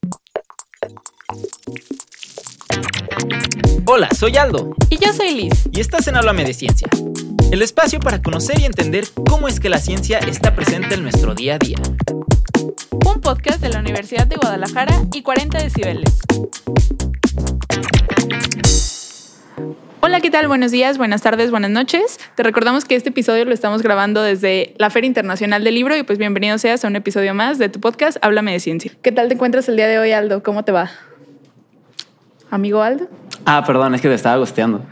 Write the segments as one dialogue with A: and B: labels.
A: Hola, soy Aldo.
B: Y yo soy Liz.
A: Y estás en Háblame de Ciencia, el espacio para conocer y entender cómo es que la ciencia está presente en nuestro día a día.
B: Un podcast de la Universidad de Guadalajara y 40 decibeles. Hola, ¿qué tal? Buenos días, buenas tardes, buenas noches. Te recordamos que este episodio lo estamos grabando desde la Feria Internacional del Libro y pues bienvenido seas a un episodio más de tu podcast Háblame de Ciencia. ¿Qué tal te encuentras el día de hoy, Aldo? ¿Cómo te va? ¿Amigo Aldo?
C: Perdón, es que te estaba gosteando.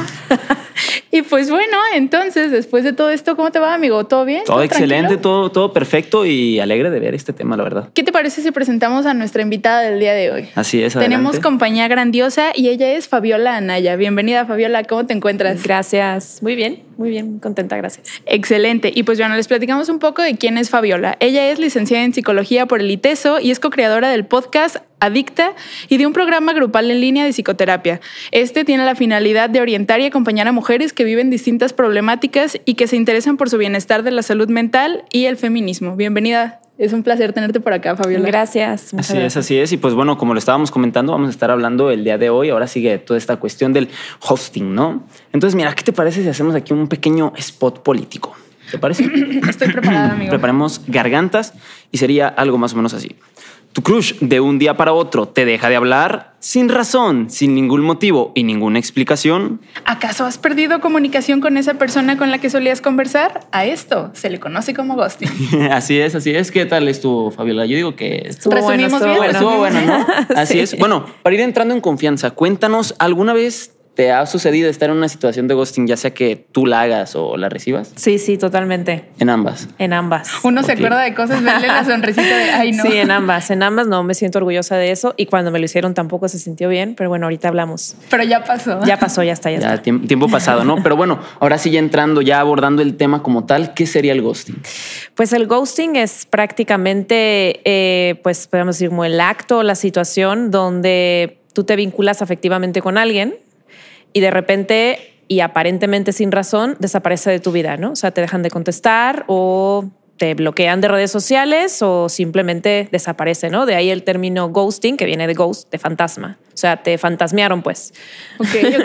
B: Y pues bueno, entonces, después de todo esto, ¿cómo te va, amigo? ¿Todo bien?
C: Todo excelente,
B: tranquilo?
C: todo perfecto y alegre de ver este tema, la verdad.
B: ¿Qué te parece si presentamos a nuestra invitada del día de hoy?
C: Así es,
B: Tenemos
C: adelante.
B: compañía grandiosa y ella es Fabiola Anaya. Bienvenida, Fabiola. ¿Cómo te encuentras?
D: Gracias. Muy bien, contenta, gracias.
B: Excelente. Y pues bueno, les platicamos un poco de quién es Fabiola. Ella es licenciada en Psicología por el ITESO y es co-creadora del podcast Adicta y de un programa grupal en línea de psicoterapia. Este tiene la finalidad de orientar y acompañar a mujeres que viven distintas problemáticas y que se interesan por su bienestar de la salud mental y el feminismo. Bienvenida. Es un placer tenerte por acá, Fabiola.
D: Gracias.
C: Así es. Y pues bueno, como lo estábamos comentando, vamos a estar hablando el día de hoy. Ahora sigue toda esta cuestión del hosting, ¿no? Entonces, mira, ¿qué te parece si hacemos aquí un pequeño spot político? ¿Te parece?
B: Estoy preparada, amigo.
C: Preparemos gargantas y sería algo más o menos así. Tu crush de un día para otro te deja de hablar sin razón, sin ningún motivo y ninguna explicación.
B: ¿Acaso has perdido comunicación con esa persona con la que solías conversar? A esto se le conoce como ghosting.
C: Así es. ¿Qué tal estuvo, Fabiola? Yo digo que
B: Resumimos bien.
C: Estuvo bueno, ¿no? Así
D: Sí.
C: es. Bueno, para ir entrando en confianza, cuéntanos, ¿alguna vez te ha sucedido estar en una situación de ghosting, ya sea que tú la hagas o la recibas?
D: Sí, totalmente.
C: En ambas.
D: En ambas.
B: Uno se
C: Ok.
B: acuerda de cosas, verle la sonrisita de ay, no.
D: Sí, en ambas no me siento orgullosa de eso y cuando me lo hicieron tampoco se sintió bien, pero bueno, ahorita hablamos.
B: Pero ya pasó.
D: Ya pasó, ya está.
C: Ya tiempo pasado, ¿no? Pero bueno, ahora sí ya entrando, ya abordando el tema como tal, ¿qué sería el ghosting?
D: Pues el ghosting es prácticamente, pues podemos decir como el acto, la situación donde tú te vinculas afectivamente con alguien y de repente y aparentemente sin razón desaparece de tu vida, ¿no? O sea, te dejan de contestar o te bloquean de redes sociales o simplemente desaparece, ¿no? De ahí el término ghosting, que viene de ghost, de fantasma. O sea, te fantasmearon, pues.
B: Ok.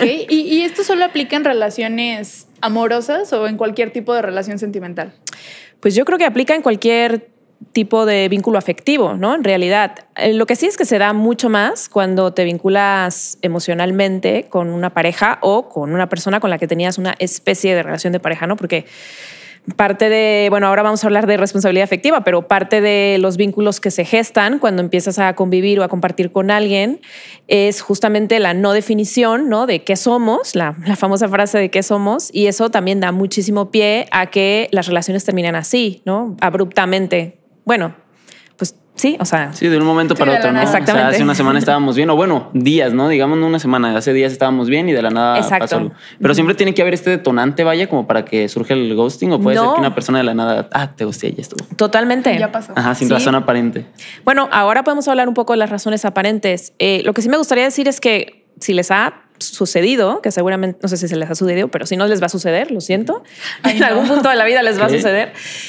B: ¿Y esto solo aplica en relaciones amorosas o en cualquier tipo de relación sentimental?
D: Pues yo creo que aplica en cualquier tipo de vínculo afectivo, ¿no? En realidad, lo que sí es que se da mucho más cuando te vinculas emocionalmente con una pareja o con una persona con la que tenías una especie de relación de pareja, ¿no? Porque parte de, bueno, ahora vamos a hablar de responsabilidad afectiva, pero parte de los vínculos que se gestan cuando empiezas a convivir o a compartir con alguien es justamente la no definición, ¿no? De qué somos, la famosa frase de qué somos, y eso también da muchísimo pie a que las relaciones terminen así, ¿no? Abruptamente. Bueno, pues sí, o sea...
C: Sí, de un momento para
B: de
C: otro,
B: la
C: ¿no?
B: nada.
D: Exactamente.
C: O sea, hace una semana estábamos bien, o bueno, días, ¿no? Digamos no una semana, hace días estábamos bien y de la nada
D: Exacto.
C: pasó algo. Pero siempre tiene que haber este detonante, vaya, como para que surja el ghosting, o puede ser que una persona de la nada, te gusté y ya estuvo.
D: Totalmente.
B: Ya pasó.
C: Ajá, sin
D: Sí.
C: razón aparente.
D: Bueno, ahora podemos hablar un poco de las razones aparentes. Lo que sí me gustaría decir es que si les ha sucedido, que seguramente, no sé si se les ha sucedido, pero si no les va a suceder, lo siento.
B: Ay,
D: En
B: no.
D: algún punto de la vida les va a
C: Ok.
D: suceder.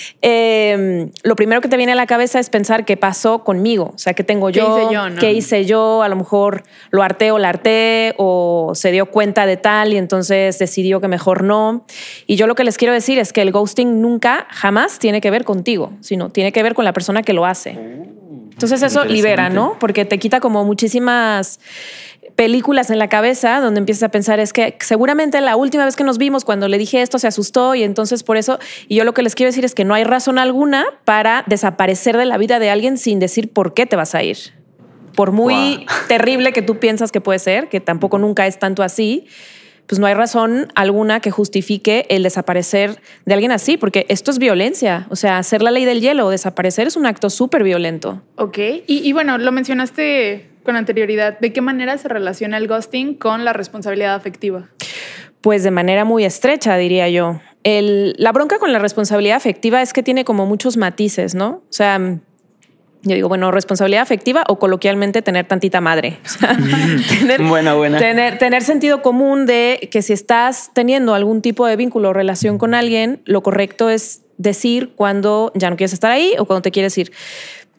D: Lo primero que te viene a la cabeza es pensar qué pasó conmigo. O sea, qué tengo
B: ¿Qué
D: yo,
B: hice yo, no?
D: qué hice yo. A lo mejor lo harté o la harté o se dio cuenta de tal y entonces decidió que mejor no. Y yo lo que les quiero decir es que el ghosting nunca, jamás tiene que ver contigo, sino tiene que ver con la persona que lo hace. Entonces eso
C: Interesante.
D: libera, ¿no? Porque te quita como muchísimas películas en la cabeza donde empiezas a pensar es que seguramente la última vez que nos vimos cuando le dije esto se asustó y entonces por eso, y yo lo que les quiero decir es que no hay razón alguna para desaparecer de la vida de alguien sin decir por qué te vas a ir. Por muy terrible que tú piensas que puede ser, que tampoco nunca es tanto así, pues no hay razón alguna que justifique el desaparecer de alguien así, porque esto es violencia. O sea, hacer la ley del hielo o desaparecer es un acto súper violento.
B: Ok. Y bueno, lo mencionaste con anterioridad. ¿De qué manera se relaciona el ghosting con la responsabilidad afectiva?
D: Pues de manera muy estrecha, diría yo. La bronca con la responsabilidad afectiva es que tiene como muchos matices, ¿no? O sea, yo digo, bueno, responsabilidad afectiva o coloquialmente tener tantita madre. O sea,
C: Buena.
D: Tener sentido común de que si estás teniendo algún tipo de vínculo o relación con alguien, lo correcto es decir cuando ya no quieres estar ahí o cuando te quieres ir.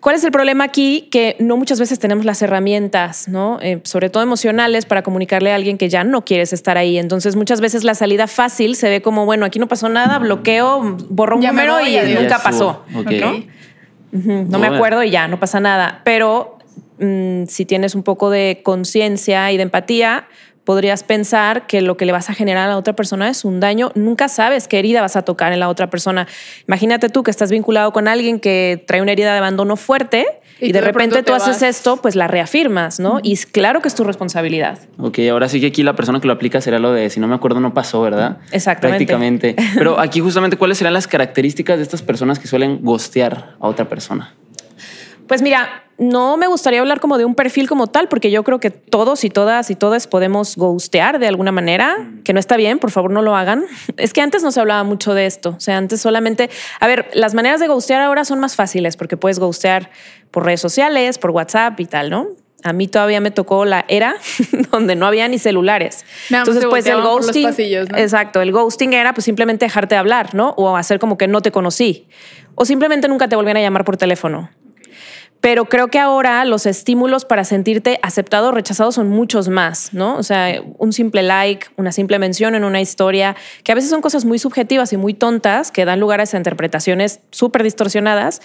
D: ¿Cuál es el problema aquí? Que no muchas veces tenemos las herramientas, ¿no? Sobre todo emocionales, para comunicarle a alguien que ya no quieres estar ahí. Entonces, muchas veces la salida fácil se ve como, bueno, aquí no pasó nada, bloqueo, borro un número y nunca pasó.
C: Okay.
D: ¿No? No me acuerdo y ya, no pasa nada. Pero si tienes un poco de conciencia y de empatía, podrías pensar que lo que le vas a generar a la otra persona es un daño. Nunca sabes qué herida vas a tocar en la otra persona. Imagínate tú que estás vinculado con alguien que trae una herida de abandono fuerte y de repente tú haces esto, pues la reafirmas, ¿no? Y claro que es tu responsabilidad.
C: Ok, ahora sí que aquí la persona que lo aplica será lo de si no me acuerdo no pasó, ¿verdad?
D: Exactamente.
C: Prácticamente. Pero aquí justamente, ¿cuáles serán las características de estas personas que suelen ghostear a otra persona?
D: Pues mira, no me gustaría hablar como de un perfil como tal, porque yo creo que todos y todas y todas podemos ghostear de alguna manera, que no está bien, por favor no lo hagan. Es que antes no se hablaba mucho de esto, o sea, antes solamente... A ver, las maneras de ghostear ahora son más fáciles, porque puedes ghostear por redes sociales, por WhatsApp y tal, ¿no? A mí todavía me tocó la era donde no había ni celulares. Entonces, pues el ghosting... Los pasillos, ¿no? Exacto, el ghosting era pues simplemente dejarte de hablar, ¿no? O hacer como que no te conocí. O simplemente nunca te volvían a llamar por teléfono. Pero creo que ahora los estímulos para sentirte aceptado o rechazado son muchos más, ¿no? O sea, un simple like, una simple mención en una historia, que a veces son cosas muy subjetivas y muy tontas, que dan lugar a esas interpretaciones súper distorsionadas.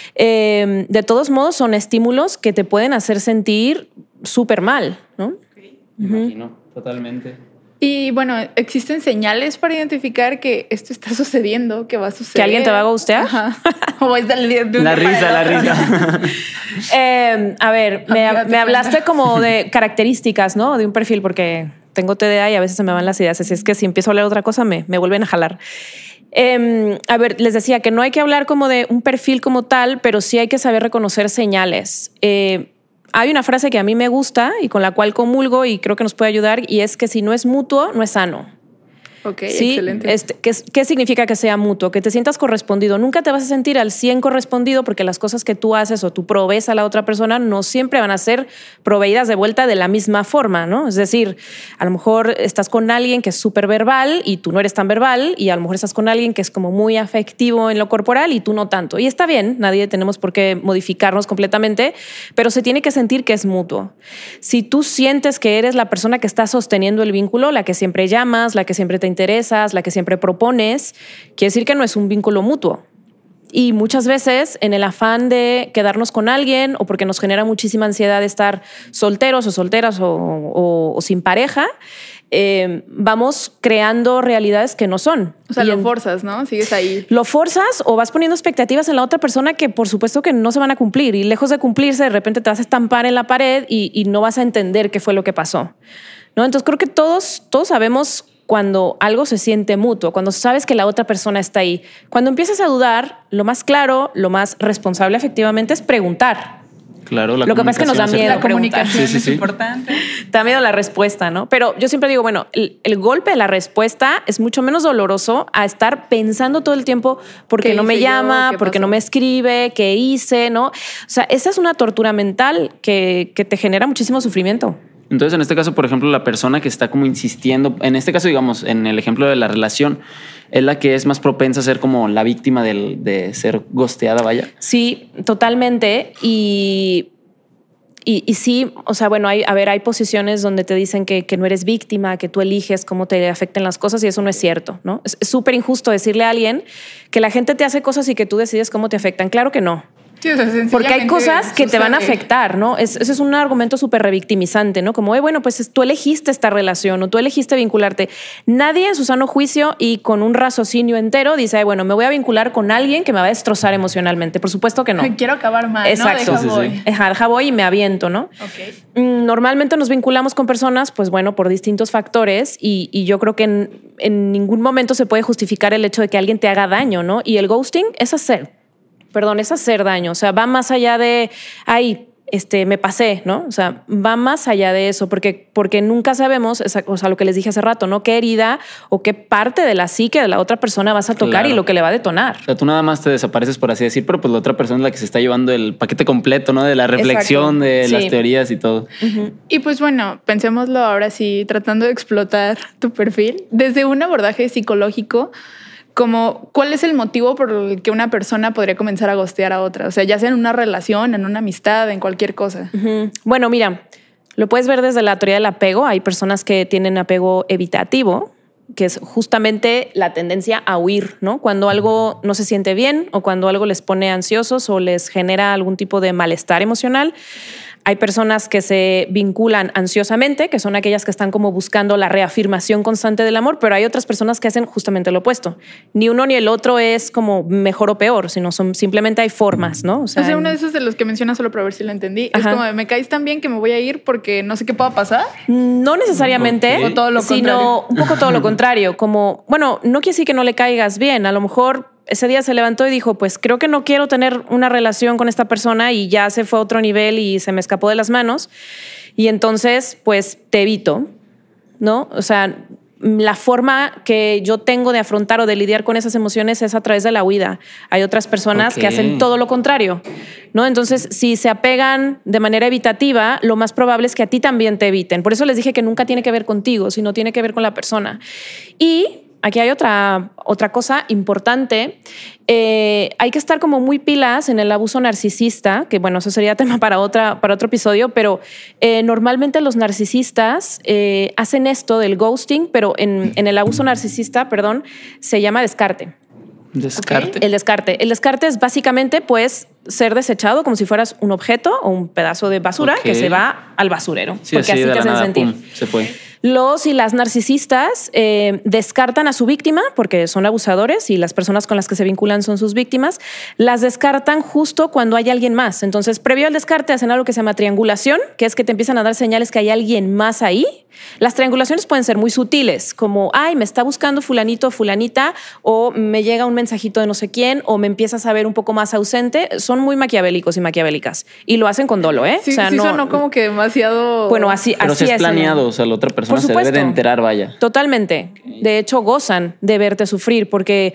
D: De todos modos, son estímulos que te pueden hacer sentir súper mal, ¿no?
C: Me imagino, totalmente.
B: Y bueno, ¿existen señales para identificar que esto está sucediendo, que va a suceder?
D: ¿Que alguien te va a ghostear?
B: Ajá. O es
C: la risa.
D: A ver, me hablaste como de características, ¿no? De un perfil, porque tengo TDA y a veces se me van las ideas. Así es que si empiezo a hablar otra cosa, me vuelven a jalar. A ver, les decía que no hay que hablar como de un perfil como tal, pero sí hay que saber reconocer señales. Hay una frase que a mí me gusta y con la cual comulgo y creo que nos puede ayudar, y es que si no es mutuo, no es sano.
B: Ok,
D: ¿sí?
B: Excelente.
D: ¿Qué significa que sea mutuo? Que te sientas correspondido. Nunca te vas a sentir al 100 correspondido, porque las cosas que tú haces o tú provees a la otra persona no siempre van a ser proveídas de vuelta de la misma forma, ¿no? Es decir, a lo mejor estás con alguien que es súper verbal y tú no eres tan verbal, y a lo mejor estás con alguien que es como muy afectivo en lo corporal y tú no tanto. Y está bien, nadie tenemos por qué modificarnos completamente, pero se tiene que sentir que es mutuo. Si tú sientes que eres la persona que está sosteniendo el vínculo, la que siempre llamas, la que siempre te interesas, la que siempre propones, quiere decir que no es un vínculo mutuo. Y muchas veces, en el afán de quedarnos con alguien o porque nos genera muchísima ansiedad de estar solteros o solteras o sin pareja, vamos creando realidades que no son.
B: O sea, lo forzas, ¿no? Sigues ahí.
D: Lo forzas o vas poniendo expectativas en la otra persona que por supuesto que no se van a cumplir, y lejos de cumplirse, de repente te vas a estampar en la pared y no vas a entender qué fue lo que pasó, ¿no? Entonces creo que todos sabemos cuando algo se siente mutuo, cuando sabes que la otra persona está ahí. Cuando empiezas a dudar, lo más claro, lo más responsable efectivamente es preguntar.
C: Claro,
D: lo que pasa es que nos da miedo
B: la comunicación.
C: Sí.
B: Es importante.
D: Te da miedo la respuesta, ¿no? Pero yo siempre digo, bueno, el golpe de la respuesta es mucho menos doloroso a estar pensando todo el tiempo por qué no me llama, por qué no me escribe, qué hice, ¿no? O sea, esa es una tortura mental que te genera muchísimo sufrimiento.
C: Entonces, en este caso, por ejemplo, la persona que está como insistiendo, en este caso, digamos, en el ejemplo de la relación, es la que es más propensa a ser como la víctima de ser ghosteada, vaya.
D: Sí, totalmente. Y sí, o sea, bueno, hay posiciones donde te dicen que no eres víctima, que tú eliges cómo te afecten las cosas, y eso no es cierto, ¿no? Es súper injusto decirle a alguien que la gente te hace cosas y que tú decides cómo te afectan. Claro que no.
B: Sí, o sea,
D: porque hay cosas que te van a afectar, ¿no? Ese es un argumento súper revictimizante, ¿no? Como, bueno, pues tú elegiste esta relación o tú elegiste vincularte. Nadie en su sano juicio y con un raciocinio entero dice, bueno, me voy a vincular con alguien que me va a destrozar emocionalmente. Por supuesto que no.
B: Quiero acabar mal,
D: exacto.
B: ¿no?
D: Deja voy y me aviento, ¿no?
B: Okay.
D: Normalmente nos vinculamos con personas, pues bueno, por distintos factores, y yo creo que en ningún momento se puede justificar el hecho de que alguien te haga daño, ¿no? Y el ghosting es hacer daño. O sea, va más allá de, me pasé, ¿no? O sea, va más allá de eso, porque nunca sabemos, o sea, lo que les dije hace rato, ¿no? Qué herida o qué parte de la psique de la otra persona vas a tocar, claro, y lo que le va a detonar.
C: O sea, tú nada más te desapareces, por así decir, pero pues la otra persona es la que se está llevando el paquete completo, ¿no? De la reflexión, exacto, de las teorías y todo.
B: Uh-huh. Y pues bueno, pensémoslo ahora sí, tratando de explotar tu perfil desde un abordaje psicológico. como cuál es el motivo por el que una persona podría comenzar a ghostear a otra. O sea, ya sea en una relación, en una amistad, en cualquier cosa.
D: Bueno, mira, lo puedes ver desde la teoría del apego. Hay personas que tienen apego evitativo, que es justamente la tendencia a huir, ¿no? Cuando algo no se siente bien o cuando algo les pone ansiosos o les genera algún tipo de malestar emocional. Hay personas que se vinculan ansiosamente, que son aquellas que están como buscando la reafirmación constante del amor, pero hay otras personas que hacen justamente lo opuesto. Ni uno ni el otro es como mejor o peor, sino simplemente hay formas, ¿no?
B: O sea uno de esos de los que mencionas, solo para ver si lo entendí, es como me caes tan bien que me voy a ir porque no sé qué pueda pasar.
D: No necesariamente,
B: o todo lo contrario.
D: Sino un poco todo lo contrario. Como, bueno, no quiere decir que no le caigas bien, a lo mejor ese día se levantó y dijo, pues creo que no quiero tener una relación con esta persona y ya se fue a otro nivel y se me escapó de las manos. Y entonces, pues te evito, ¿no? O sea, la forma que yo tengo de afrontar o de lidiar con esas emociones es a través de la huida. Hay otras personas que hacen todo lo contrario, ¿no? Entonces, si se apegan de manera evitativa, lo más probable es que a ti también te eviten. Por eso les dije que nunca tiene que ver contigo, sino tiene que ver con la persona. Y aquí hay otra cosa importante. Hay que estar como muy pilas en el abuso narcisista, que bueno, eso sería tema para otro episodio, pero normalmente los narcisistas hacen esto del ghosting, pero en el abuso narcisista, se llama descarte.
C: Descarte.
D: Okay. El descarte es básicamente pues ser desechado como si fueras un objeto o un pedazo de basura que se va al basurero.
C: Sí,
D: porque así te hacen sentir.
C: Pum, se fue.
D: Los y las narcisistas descartan a su víctima porque son abusadores y las personas con las que se vinculan son sus víctimas. Las descartan justo cuando hay alguien más. Entonces, previo al descarte hacen algo que se llama triangulación, que es que te empiezan a dar señales que hay alguien más ahí. Las triangulaciones pueden ser muy sutiles, como, ay, me está buscando fulanito o fulanita, o me llega un mensajito de no sé quién, o me empiezas a ver un poco más ausente. Son muy maquiavélicos y maquiavélicas. Y lo hacen con dolo, ¿eh?
B: Sí,
D: o sea,
B: sí sonó como que demasiado...
D: Bueno, así
C: Pero
D: así
C: si es
D: es.
C: planeado, o sea, la otra persona se debe de enterar, vaya.
D: Totalmente. De hecho, gozan de verte sufrir porque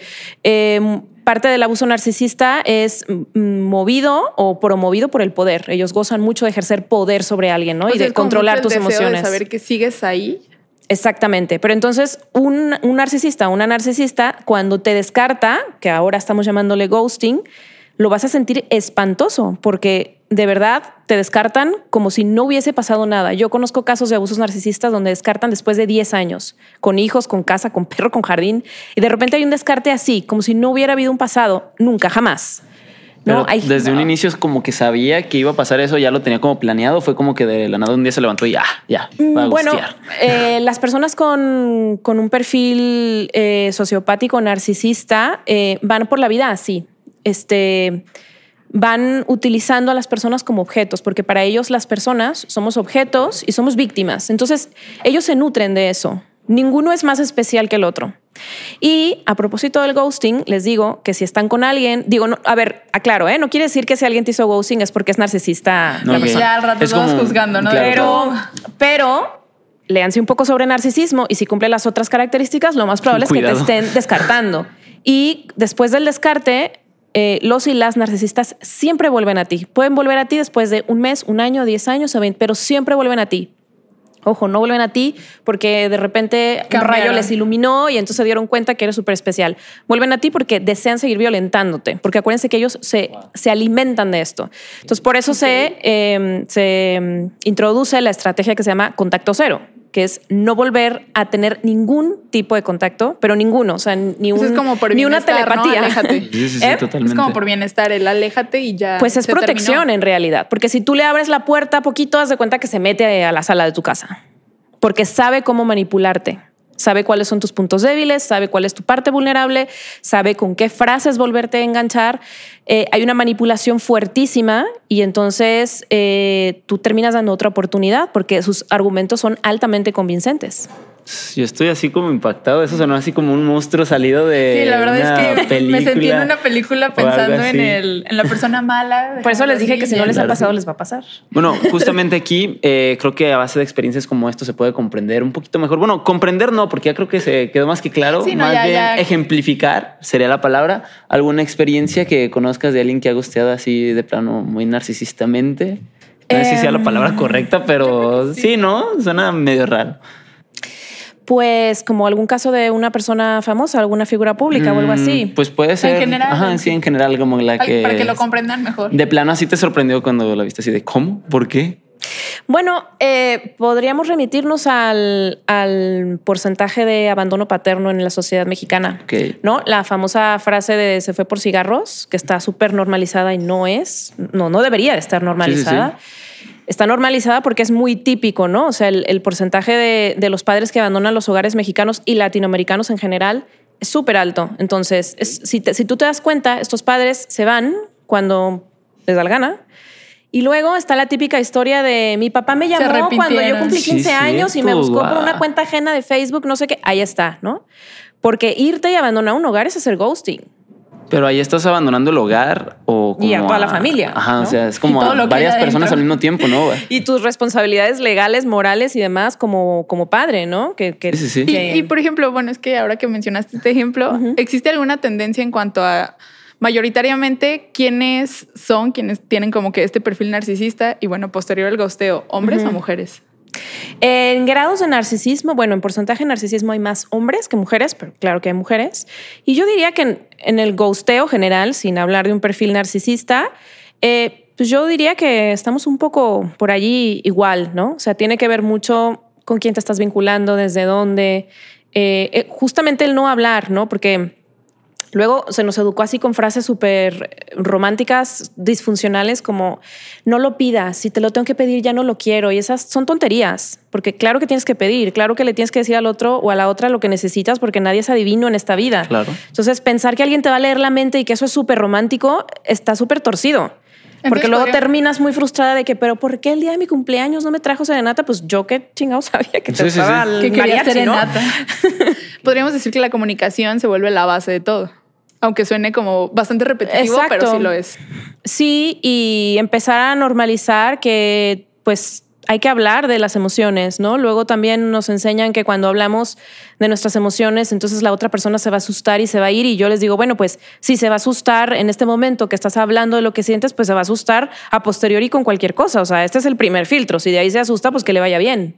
D: parte del abuso narcisista es movido o promovido por el poder. Ellos gozan mucho de ejercer poder sobre alguien, ¿no?
B: O sea,
D: y de controlar tus emociones.
B: De saber que sigues ahí.
D: Exactamente. Pero entonces un narcisista, una narcisista, cuando te descarta, que ahora estamos llamándole ghosting, lo vas a sentir espantoso porque de verdad te descartan como si no hubiese pasado nada. Yo conozco casos de abusos narcisistas donde descartan después de 10 años, con hijos, con casa, con perro, con jardín, y de repente hay un descarte así, como si no hubiera habido un pasado, nunca, jamás.
C: ¿No? Desde un inicio es como que sabía que iba a pasar eso, ya lo tenía como planeado, fue como que de la nada un día se levantó y ya, va a gustear.
D: Las personas con un perfil sociopático narcisista van por la vida así. Van utilizando a las personas como objetos, porque para ellos las personas somos objetos y somos víctimas. Entonces, ellos se nutren de eso. Ninguno es más especial que el otro. Y a propósito del ghosting, les digo que si están con alguien, aclaro, no quiere decir que si alguien te hizo ghosting es porque es narcisista.
C: No, okay.
B: Ya al rato estamos juzgando, ¿no?
C: Claro.
D: Pero léanse un poco sobre narcisismo y si cumple las otras características, lo más probable es que te estén descartando. Y después del descarte, los y las narcisistas siempre vuelven a ti. Pueden volver a ti después de un mes, un año, 10 años, 20, pero siempre vuelven a ti. Ojo, no vuelven a ti porque de repente un rayo les iluminó y entonces se dieron cuenta que eres súper especial. Vuelven a ti porque desean seguir violentándote, porque acuérdense que ellos se alimentan de esto. Entonces, por eso se introduce la estrategia que se llama contacto cero, que es no volver a tener ningún tipo de contacto, pero ninguno, o sea, ni una telepatía.
B: ¿No? Aléjate.
C: Sí, totalmente.
B: Es como por bienestar, el aléjate y ya.
D: Pues es protección terminó. En realidad, porque si tú le abres la puerta poquito, haz de cuenta que se mete a la sala de tu casa, porque sabe cómo manipularte. Sabe cuáles son tus puntos débiles, sabe cuál es tu parte vulnerable, sabe con qué frases volverte a enganchar. Hay una manipulación fuertísima y entonces tú terminas dando otra oportunidad porque sus argumentos son altamente convincentes.
C: Yo estoy así como impactado. Eso sonó así como un monstruo salido de
B: Sí, la verdad es que
C: película,
B: me sentí en una película pensando en la persona mala.
D: Por eso les dije que si no les ha pasado, les va a pasar.
C: Bueno, justamente aquí creo que a base de experiencias como esto se puede comprender un poquito mejor. Bueno, comprender no, porque ya creo que se quedó más que claro.
B: Sí,
C: más bien ejemplificar sería la palabra. ¿Alguna experiencia que conozcas de alguien que ha gusteado así de plano muy narcisistamente? No sé si sea la palabra correcta, pero sí, ¿no? Suena medio raro.
D: Pues como algún caso de una persona famosa, alguna figura pública o algo así.
C: Pues puede ser.
B: En general.
C: Ajá, sí, en general, como la que.
B: Para que lo comprendan mejor.
C: De plano, así te sorprendió cuando la viste así de ¿cómo? ¿Por qué?
D: Bueno, podríamos remitirnos al porcentaje de abandono paterno en la sociedad mexicana.
C: Ok.
D: ¿No? La famosa frase de se fue por cigarros, que está súper normalizada y no debería de estar normalizada. Sí. Está normalizada porque es muy típico, ¿no? O sea, el porcentaje de los padres que abandonan los hogares mexicanos y latinoamericanos en general es súper alto. Entonces, si tú te das cuenta, estos padres se van cuando les da la gana. Y luego está la típica historia de mi papá me llamó cuando yo cumplí 15 años y me buscó por una cuenta ajena de Facebook, no sé qué. Ahí está, ¿no? Porque irte y abandonar un hogar es hacer ghosting.
C: Pero ahí estás abandonando el hogar o como
D: y a toda la familia.
C: Ajá, ¿no? O sea, es como
B: a
C: varias personas al mismo tiempo, ¿no?
D: Y tus responsabilidades legales, morales y demás como padre, ¿no?
C: Sí.
B: Y por ejemplo, bueno, es que ahora que mencionaste este ejemplo, ¿existe alguna tendencia en cuanto a mayoritariamente quiénes son quienes tienen como que este perfil narcisista y bueno, posterior al ghosteo, hombres o mujeres?
D: En grados de narcisismo, bueno, en porcentaje de narcisismo hay más hombres que mujeres, pero claro que hay mujeres. Y yo diría que en el ghosteo general, sin hablar de un perfil narcisista, pues yo diría que estamos un poco por allí igual, ¿no? O sea, tiene que ver mucho con quién te estás vinculando, desde dónde. Justamente el no hablar, ¿no? Porque luego se nos educó así con frases súper románticas, disfuncionales, como no lo pidas, si te lo tengo que pedir ya no lo quiero. Y esas son tonterías, porque claro que tienes que pedir, claro que le tienes que decir al otro o a la otra lo que necesitas, porque nadie es adivino en esta vida.
C: Claro.
D: Entonces, pensar que alguien te va a leer la mente y que eso es súper romántico está súper torcido. Porque luego terminas muy frustrada de que, pero ¿por qué el día de mi cumpleaños no me trajo serenata? Pues yo qué chingados sabía que te estaba al
B: que quería serenata,
D: ¿no?
B: Podríamos decir que la comunicación se vuelve la base de todo. Aunque suene como bastante repetitivo,
D: exacto,
B: pero sí lo es.
D: Sí, y empezar a normalizar que pues hay que hablar de las emociones, ¿no? Luego también nos enseñan que cuando hablamos de nuestras emociones, entonces la otra persona se va a asustar y se va a ir. Y yo les digo, bueno, pues si se va a asustar en este momento que estás hablando de lo que sientes, pues se va a asustar a posteriori con cualquier cosa. O sea, este es el primer filtro. Si de ahí se asusta, pues que le vaya bien.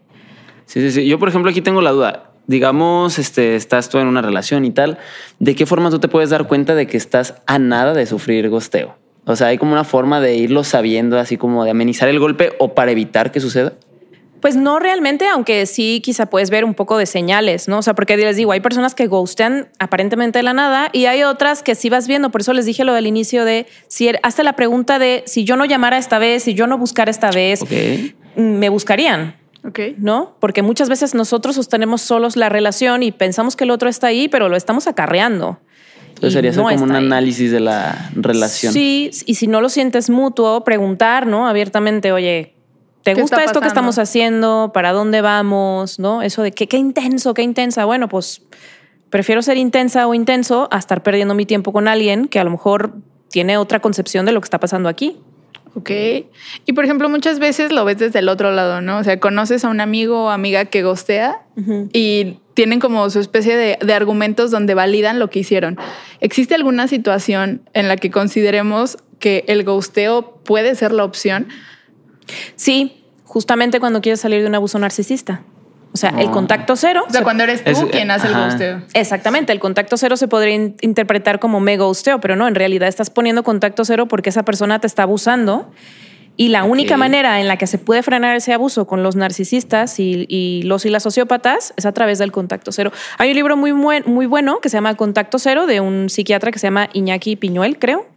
C: Sí. Yo, por ejemplo, aquí tengo la duda. Digamos, estás tú en una relación y tal. ¿De qué forma tú te puedes dar cuenta de que estás a nada de sufrir ghosteo? O sea, ¿hay como una forma de irlo sabiendo, así como de amenizar el golpe o para evitar que suceda?
D: Pues no realmente, aunque sí quizá puedes ver un poco de señales, ¿no? O sea, porque les digo, hay personas que ghostean aparentemente de la nada y hay otras que sí vas viendo. Por eso les dije lo del inicio de hazte la pregunta de si yo no llamara esta vez, si yo no buscara esta vez, me buscarían.
B: Okay.
D: ¿No? Porque muchas veces nosotros sostenemos solos la relación y pensamos que el otro está ahí, pero lo estamos acarreando.
C: Entonces sería hacer como un análisis de la relación.
D: Sí, y si no lo sientes mutuo, preguntar, ¿no? Abiertamente, oye, ¿te gusta esto que estamos haciendo? ¿Para dónde vamos? ¿No? Eso de qué intenso, qué intensa. Bueno, pues prefiero ser intensa o intenso a estar perdiendo mi tiempo con alguien que a lo mejor tiene otra concepción de lo que está pasando aquí.
B: Ok. Y por ejemplo, muchas veces lo ves desde el otro lado, ¿no? O sea, conoces a un amigo o amiga que ghostea y tienen como su especie de argumentos donde validan lo que hicieron. ¿Existe alguna situación en la que consideremos que el ghosteo puede ser la opción?
D: Sí, justamente cuando quieres salir de un abuso narcisista. O sea, el contacto cero.
B: O sea, cuando eres tú quien hace el ghosteo.
D: Exactamente. El contacto cero se podría interpretar como me ghosteo, pero no, en realidad estás poniendo contacto cero porque esa persona te está abusando. Y la única manera en la que se puede frenar ese abuso con los narcisistas y las sociópatas es a través del contacto cero. Hay un libro muy bueno que se llama Contacto Cero de un psiquiatra que se llama Iñaki Piñuel, creo.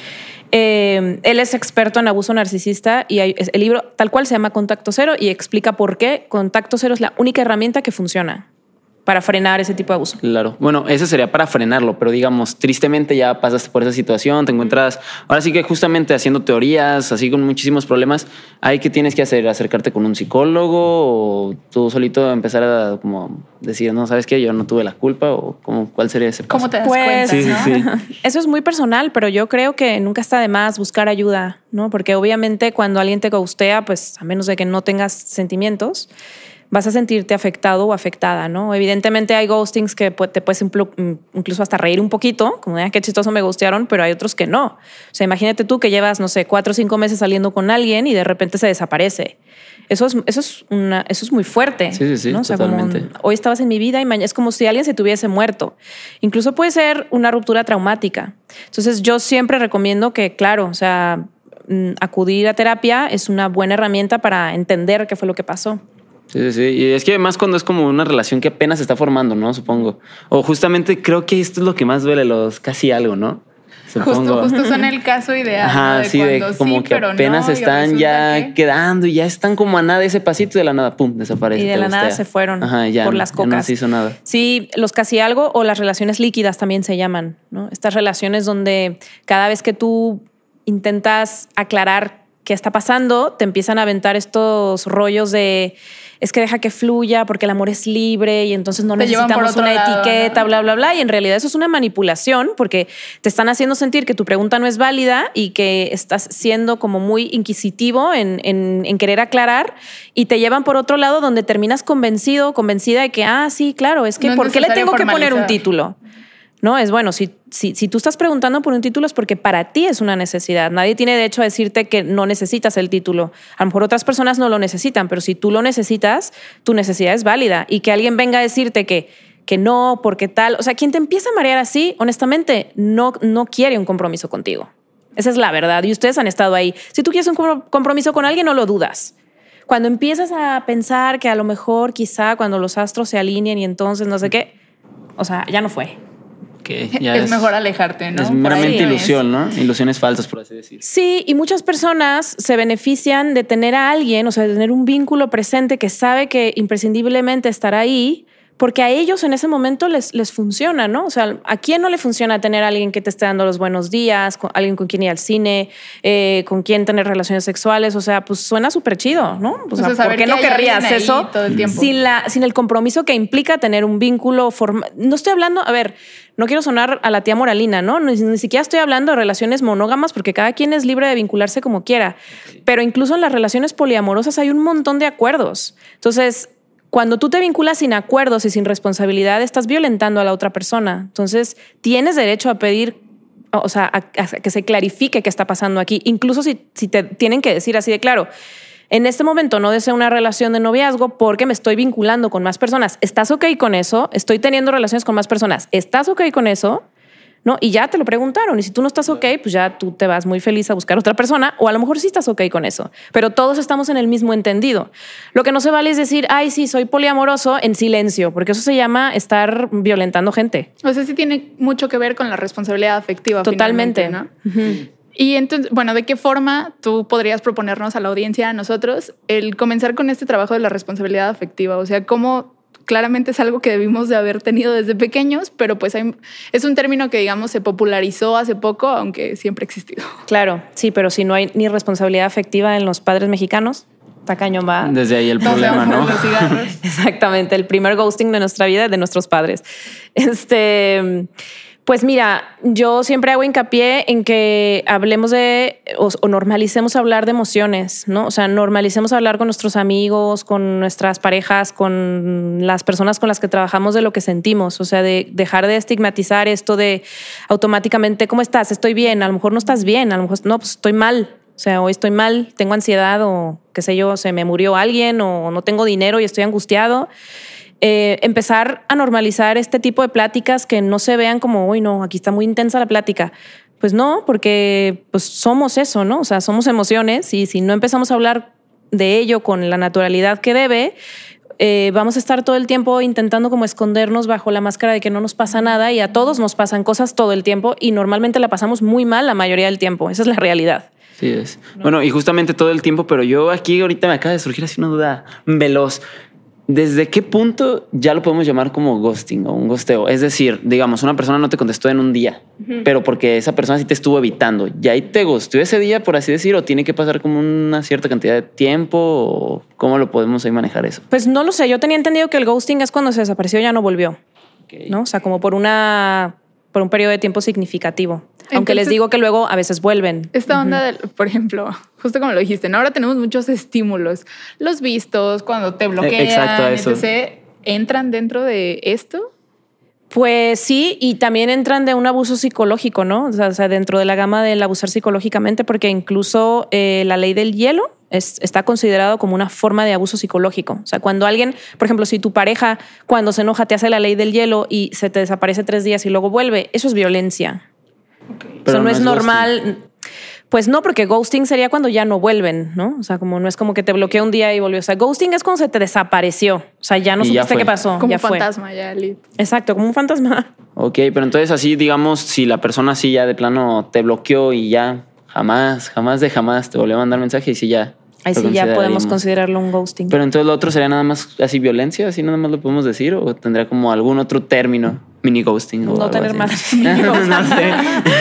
D: Él es experto en abuso narcisista y el libro tal cual se llama Contacto Cero y explica por qué Contacto Cero es la única herramienta que funciona para frenar ese tipo de abuso.
C: Claro. Bueno, eso sería para frenarlo, pero digamos, tristemente ya pasaste por esa situación, te encuentras ahora sí que justamente haciendo teorías, así con muchísimos problemas. ¿Hay qué tienes que hacer? ¿Acercarte con un psicólogo o tú solito empezar a como decir, no, ¿sabes qué? Yo no tuve la culpa o cuál sería ese paso?
B: ¿Cómo te das cuenta?
C: Sí.
D: Eso es muy personal, pero yo creo que nunca está de más buscar ayuda, ¿no? Porque obviamente cuando alguien te ghostea, pues a menos de que no tengas sentimientos, vas a sentirte afectado o afectada, ¿no? Evidentemente hay ghostings que te puedes incluso hasta reír un poquito, como qué chistoso me ghostearon, pero hay otros que no. O sea, imagínate tú que llevas, no sé, 4 o 5 meses saliendo con alguien y de repente se desaparece. Eso es muy fuerte.
C: Sí,
D: ¿no? O sea,
C: totalmente.
D: como, hoy estabas en mi vida y mañana es como si alguien se te hubiese muerto. Incluso puede ser una ruptura traumática. Entonces yo siempre recomiendo que, claro, o sea, acudir a terapia es una buena herramienta para entender qué fue lo que pasó.
C: Sí. Y es que además cuando es como una relación que apenas se está formando, ¿no? Supongo. O justamente creo que esto es lo que más duele, los casi algo, ¿no? Supongo.
B: Justo son el caso ideal.
C: Ajá,
B: ¿no? De
C: sí, de como
B: sí,
C: que apenas
B: no,
C: están ya quedando y ya están como a nada de ese pasito y de la nada, pum, desaparece.
D: Y de la nada se fueron.
C: Ajá, ya
D: por las cocas.
C: Ya no se hizo nada.
D: Sí, los casi algo o las relaciones líquidas también se llaman, ¿no? Estas relaciones donde cada vez que tú intentas aclarar qué está pasando, te empiezan a aventar estos rollos de es que deja que fluya porque el amor es libre y entonces no necesitamos una etiqueta, ¿no? Bla, bla, bla. Y en realidad eso es una manipulación porque te están haciendo sentir que tu pregunta no es válida y que estás siendo como muy inquisitivo en querer aclarar y te llevan por otro lado donde terminas convencida de que, sí, claro, es que no ¿por qué le tengo que poner un título? No, es bueno, si tú estás preguntando por un título es porque para ti es una necesidad. Nadie tiene derecho a decirte que no necesitas el título. A lo mejor otras personas no lo necesitan, pero si tú lo necesitas, tu necesidad es válida. Y que alguien venga a decirte que no, porque tal... O sea, quien te empieza a marear así, honestamente, no quiere un compromiso contigo. Esa es la verdad. Y ustedes han estado ahí. Si tú quieres un compromiso con alguien, no lo dudas. Cuando empiezas a pensar que a lo mejor, quizá, cuando los astros se alineen y entonces no sé qué, o sea, ya no fue.
C: Que ya
B: es mejor alejarte, ¿no?
C: Es meramente ilusión, ¿no? Ilusiones falsas, por así decirlo.
D: Sí, y muchas personas se benefician de tener a alguien, o sea, de tener un vínculo presente que sabe que imprescindiblemente estará ahí, porque a ellos en ese momento les funciona, ¿no? O sea, ¿a quién no le funciona tener a alguien que te esté dando los buenos días, alguien con quien ir al cine, con quien tener relaciones sexuales? O sea, pues suena súper chido, ¿no? O sea, ¿por qué no querrías eso
B: todo el tiempo?
D: Sin el compromiso que implica tener un vínculo formal? No estoy hablando, a ver, no quiero sonar a la tía moralina, ¿no? Ni siquiera estoy hablando de relaciones monógamas porque cada quien es libre de vincularse como quiera. Pero incluso en las relaciones poliamorosas hay un montón de acuerdos. Entonces, cuando tú te vinculas sin acuerdos y sin responsabilidad, estás violentando a la otra persona. Entonces, tienes derecho a pedir, o sea, a que se clarifique qué está pasando aquí. Incluso si te tienen que decir así de claro, en este momento no deseo una relación de noviazgo porque me estoy vinculando con más personas. ¿Estás ok con eso? Estoy teniendo relaciones con más personas. ¿Estás ok con eso? ¿No? Y ya te lo preguntaron. Y si tú no estás ok, pues ya tú te vas muy feliz a buscar otra persona, o a lo mejor sí estás ok con eso. Pero todos estamos en el mismo entendido. Lo que no se vale es decir, sí, soy poliamoroso en silencio, porque eso se llama estar violentando gente.
B: O sea, sí tiene mucho que ver con la responsabilidad afectiva.
D: Totalmente,
B: ¿no? Uh-huh. Y entonces, bueno, ¿de qué forma tú podrías proponernos a la audiencia, a nosotros, el comenzar con este trabajo de la responsabilidad afectiva? O sea, ¿cómo? Claramente es algo que debimos de haber tenido desde pequeños, pero pues es un término que, digamos, se popularizó hace poco, aunque siempre ha existido.
D: Claro, sí, pero si no hay ni responsabilidad afectiva en los padres mexicanos, tacaño va.
C: Desde ahí el problema, ¿no?
B: Los cigarros.
D: Exactamente, el primer ghosting de nuestra vida es de nuestros padres. Pues mira, yo siempre hago hincapié en que hablemos o normalicemos hablar de emociones, ¿no? O sea, normalicemos hablar con nuestros amigos, con nuestras parejas, con las personas con las que trabajamos de lo que sentimos. O sea, de dejar de estigmatizar esto de automáticamente, ¿cómo estás? Estoy bien. A lo mejor no estás bien. A lo mejor no, pues estoy mal. O sea, hoy estoy mal, tengo ansiedad o qué sé yo, se me murió alguien o no tengo dinero y estoy angustiado. Empezar a normalizar este tipo de pláticas que no se vean como, uy, no, aquí está muy intensa la plática. Pues no, porque pues somos eso, ¿no? O sea, somos emociones y si no empezamos a hablar de ello con la naturalidad que debe, vamos a estar todo el tiempo intentando como escondernos bajo la máscara de que no nos pasa nada y a todos nos pasan cosas todo el tiempo y normalmente la pasamos muy mal la mayoría del tiempo. Esa es la realidad.
C: Sí es. Bueno, y justamente todo el tiempo, pero yo aquí ahorita me acaba de surgir así una duda veloz. ¿Desde qué punto ya lo podemos llamar como ghosting o un ghosteo? Es decir, digamos, una persona no te contestó en un día, pero porque esa persona sí te estuvo evitando. ¿Ya ahí te ghosteó ese día, por así decir, o tiene que pasar como una cierta cantidad de tiempo? ¿O cómo lo podemos ahí manejar eso?
D: Pues no lo sé. Yo tenía entendido que el ghosting es cuando se desapareció y ya no volvió. Okay. ¿No? O sea, como por un periodo de tiempo significativo. Aunque les digo que luego a veces vuelven.
B: Esta onda, por ejemplo, justo como lo dijiste, ¿no? Ahora tenemos muchos estímulos. Los vistos, cuando te bloquean,
C: Exacto, eso.
B: etc. ¿Entran dentro de esto?
D: Pues sí, y también entran de un abuso psicológico, ¿no? O sea, dentro de la gama del abusar psicológicamente, porque incluso la ley del hielo está considerado como una forma de abuso psicológico. O sea, cuando alguien, por ejemplo, si tu pareja cuando se enoja te hace la ley del hielo y se te desaparece 3 días y luego vuelve, eso es violencia.
B: Okay.
D: Eso no es normal. Ghosting. Pues no, porque ghosting sería cuando ya no vuelven, ¿no? O sea, como no es como que te bloquea un día y volvió. O sea, ghosting es cuando se te desapareció. O sea, ya no supiste qué pasó.
B: Como
D: ya
B: un fantasma, ya.
D: Exacto, como un fantasma.
C: Ok, pero entonces así, digamos, si la persona así ya de plano te bloqueó y ya jamás te volvió a mandar mensaje y si ya...
D: Ahí sí ya podemos considerarlo un ghosting.
C: Pero entonces lo otro sería nada más así violencia, así nada más lo podemos decir, o tendrá como algún otro término, mini ghosting.
D: No tener
C: así.
D: más.
C: No sé.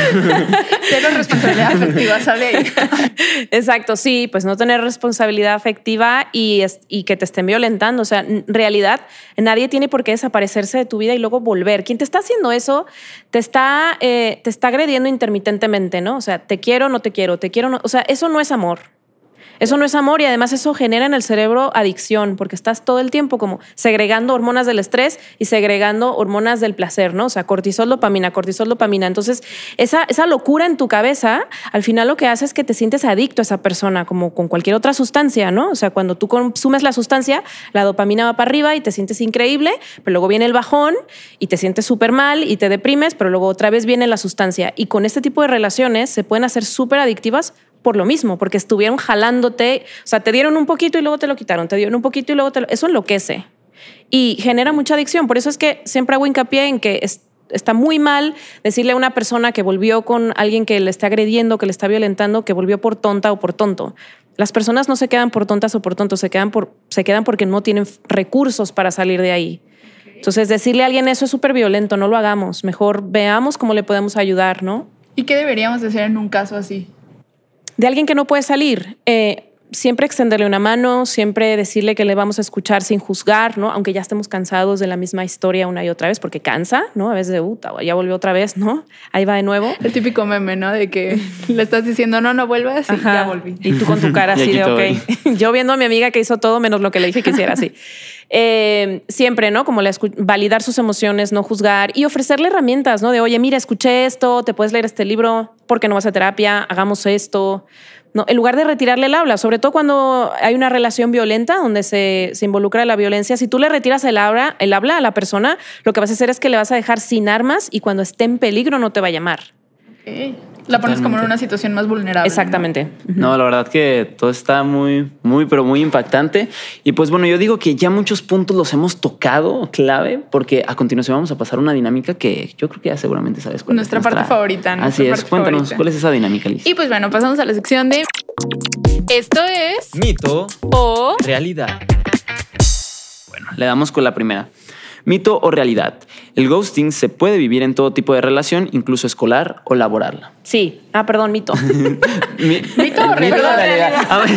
B: Cero responsabilidad afectiva, sale ahí.
D: Exacto, sí, pues no tener responsabilidad afectiva y que te estén violentando. O sea, en realidad nadie tiene por qué desaparecerse de tu vida y luego volver. Quien te está haciendo eso te está agrediendo intermitentemente, ¿no? O sea, te quiero, no te quiero, no. O sea, eso no es amor. Eso no es amor y además eso genera en el cerebro adicción porque estás todo el tiempo como segregando hormonas del estrés y segregando hormonas del placer, ¿no? O sea, cortisol, dopamina. Entonces, esa locura en tu cabeza, al final lo que hace es que te sientes adicto a esa persona, como con cualquier otra sustancia, ¿no? O sea, cuando tú consumes la sustancia, la dopamina va para arriba y te sientes increíble, pero luego viene el bajón y te sientes súper mal y te deprimes, pero luego otra vez viene la sustancia. Y con este tipo de relaciones se pueden hacer súper adictivas por lo mismo, porque estuvieron jalándote, o sea, te dieron un poquito y luego te lo quitaron, te dieron un poquito y luego eso enloquece y genera mucha adicción. Por eso es que siempre hago hincapié en que está muy mal decirle a una persona que volvió con alguien que le está agrediendo, que le está violentando, que volvió por tonta o por tonto. Las personas no se quedan por tontas o por tontos, se quedan porque no tienen recursos para salir de ahí. Entonces, decirle a alguien eso es súper violento, no lo hagamos. Mejor veamos cómo le podemos ayudar, ¿no?
B: ¿Y qué deberíamos hacer en un caso así?
D: De alguien que no puede salir, siempre extenderle una mano, siempre decirle que le vamos a escuchar sin juzgar, ¿no? Aunque ya estemos cansados de la misma historia una y otra vez, porque cansa, ¿no? A veces ya volvió otra vez, ¿no? Ahí va de nuevo.
B: El típico meme, ¿no? De que le estás diciendo no vuelvas y ya volví.
D: Y tú con tu cara así de ok. Yo viendo a mi amiga que hizo todo menos lo que le dije que hiciera así. Siempre, ¿no? Como validar sus emociones, no juzgar y ofrecerle herramientas, ¿no? De, oye, mira, escuché esto, te puedes leer este libro, ¿por qué no vas a terapia? Hagamos esto. No, en lugar de retirarle el habla, sobre todo cuando hay una relación violenta donde se involucra la violencia, si tú le retiras el habla a la persona, lo que vas a hacer es que le vas a dejar sin armas y cuando esté en peligro no te va a llamar.
B: Okay. La pones como en una situación más vulnerable.
D: Exactamente.
C: No, la verdad que todo está pero muy impactante. Y pues bueno, yo digo que ya muchos puntos los hemos tocado clave, porque a continuación vamos a pasar una dinámica que yo creo que ya seguramente sabes cuál
B: nuestra
C: es.
B: Parte favorita.
C: Así es, cuéntanos, favorita. ¿Cuál es esa dinámica, Liz?
B: Y pues bueno, pasamos a la sección de... Esto es...
A: Mito
B: o...
A: realidad.
C: Bueno, le damos con la primera. Mito o realidad. El ghosting se puede vivir en todo tipo de relación, incluso escolar o laboral.
D: Sí. Perdón, mito.
B: ¿Mito o realidad?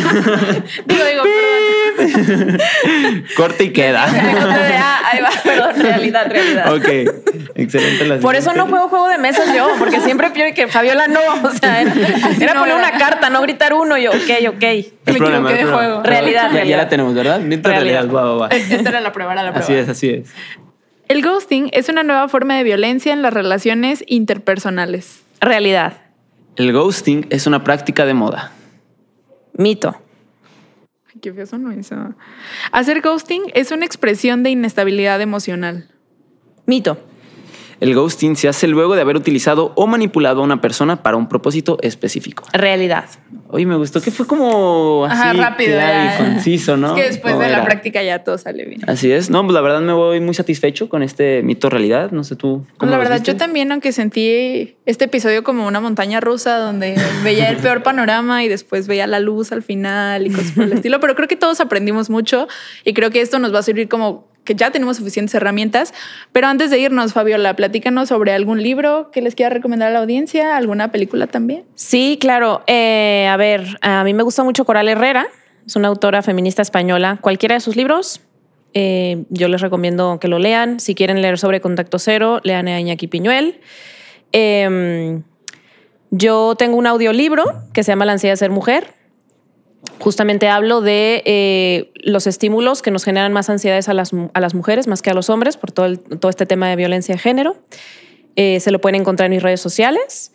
B: Digo, perdón.
C: Corte y queda.
D: Ahí va, perdón, realidad.
C: Ok, excelente.
D: Por eso no juego de mesas yo, porque siempre pido que Fabiola no. O sea, era poner una carta, no gritar uno. Yo, ok.
B: Me equivoqué de juego.
D: Realidad.
C: Ya la tenemos, ¿verdad? Mito o realidad. Va.
B: Esta era la prueba,
C: Así es.
B: El ghosting es una nueva forma de violencia en las relaciones interpersonales.
D: Realidad.
C: El ghosting es una práctica de moda.
D: Mito.
B: Ay, qué feo sonó eso. Hacer ghosting es una expresión de inestabilidad emocional.
D: Mito.
C: El ghosting se hace luego de haber utilizado o manipulado a una persona para un propósito específico.
D: Realidad.
C: Oye, me gustó que fue como así
B: rápido,
C: claro y conciso, ¿no?
B: Es que después de la práctica ya todo sale bien.
C: Así es. No, pues la verdad me voy muy satisfecho con este mito realidad. No sé tú cómo
B: La
C: lo
B: verdad,
C: viste.
B: yo también, aunque sentí este episodio como una montaña rusa donde veía el peor panorama y después veía la luz al final y cosas por el estilo, pero creo que todos aprendimos mucho y creo que esto nos va a servir como que ya tenemos suficientes herramientas. Pero antes de irnos, Fabiola, platícanos sobre algún libro que les quiera recomendar a la audiencia, alguna película también.
D: Sí, claro. A mí me gusta mucho Coral Herrera, es una autora feminista española. Cualquiera de sus libros, yo les recomiendo que lo lean. Si quieren leer sobre Contacto Cero, lean a Iñaki Piñuel. Yo tengo un audiolibro que se llama La ansiedad de ser mujer. Justamente hablo de los estímulos que nos generan más ansiedades a las mujeres más que a los hombres por todo este tema de violencia de género. Se lo pueden encontrar en mis redes sociales.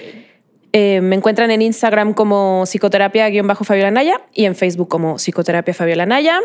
D: Me encuentran en Instagram como psicoterapia_Fabiola Naya y en Facebook como psicoterapia Fabiola Naya.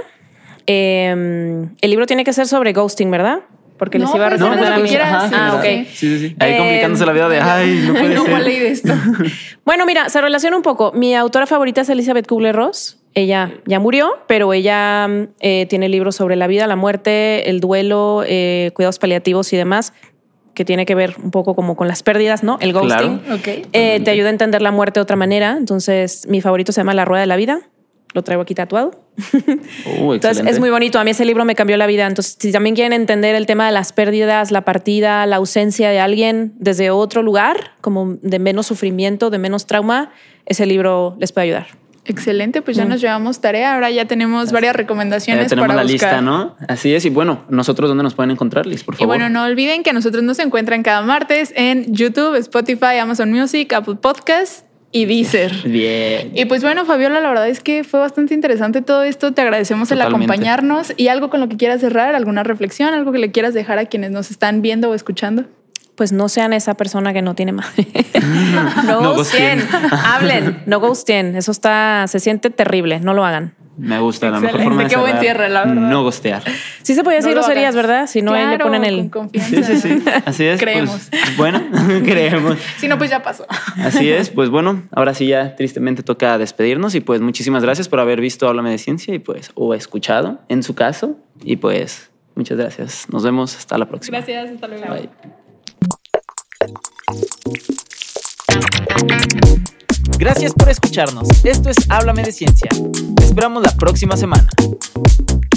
D: El libro tiene que ser sobre ghosting, ¿verdad? Porque les iba a recomendar a mí.
B: Ok.
C: Sí. Ahí complicándose la vida de, ay, no puede ser.
B: ¿Cuál leí de esto?
D: Bueno, mira, se relaciona un poco. Mi autora favorita es Elizabeth Kubler-Ross. Ella ya murió, pero ella tiene libros sobre la vida, la muerte, el duelo, cuidados paliativos y demás, que tiene que ver un poco como con las pérdidas, ¿no? El ghosting.
B: Claro. Okay.
D: Te ayuda a entender la muerte de otra manera. Entonces, mi favorito se llama La Rueda de la Vida. Lo traigo aquí tatuado. Entonces, es muy bonito. A mí ese libro me cambió la vida. Entonces, si también quieren entender el tema de las pérdidas, la partida, la ausencia de alguien desde otro lugar, como de menos sufrimiento, de menos trauma, ese libro les puede ayudar.
B: Excelente, pues ya nos llevamos tarea. Ahora ya tenemos varias recomendaciones
C: tenemos
B: para
C: la
B: buscar.
C: lista, ¿no? Así es. Y bueno, nosotros, ¿dónde nos pueden encontrar, Liz, por favor?
B: Y bueno, no olviden que nosotros nos encuentran cada martes en YouTube, Spotify, Amazon Music, Apple Podcasts y Deezer.
C: Bien.
B: Y pues bueno, Fabiola, la verdad es que fue bastante interesante todo esto. Te agradecemos
C: Totalmente.
B: el acompañarnos. ¿Y algo con lo que quieras cerrar? ¿Alguna reflexión? ¿Algo que le quieras dejar a quienes nos están viendo o escuchando?
D: Pues no sean esa persona que no tiene madre. No ghosten. Hablen, no ghosten. Eso se siente terrible. No lo hagan.
C: Me gusta, la
B: Excelente.
C: mejor forma de
B: Qué buen
C: cerrar.
B: cierre, la verdad.
C: No gostear.
D: Sí se podía decir
B: No lo
D: groserías,
B: hagas.
D: ¿verdad? Si no, ahí le
B: Claro,
D: ponen
B: con confianza.
C: Sí. Así es.
B: Creemos.
C: Pues, bueno, creemos.
B: Si no, pues ya pasó.
C: Así es. Pues bueno, ahora sí ya tristemente toca despedirnos. Y pues muchísimas gracias por haber visto Háblame de Ciencia y pues o escuchado en su caso. Y pues muchas gracias. Nos vemos hasta la próxima.
B: Gracias, hasta luego.
C: Bye.
A: Gracias por escucharnos. Esto es Háblame de Ciencia. Te esperamos la próxima semana.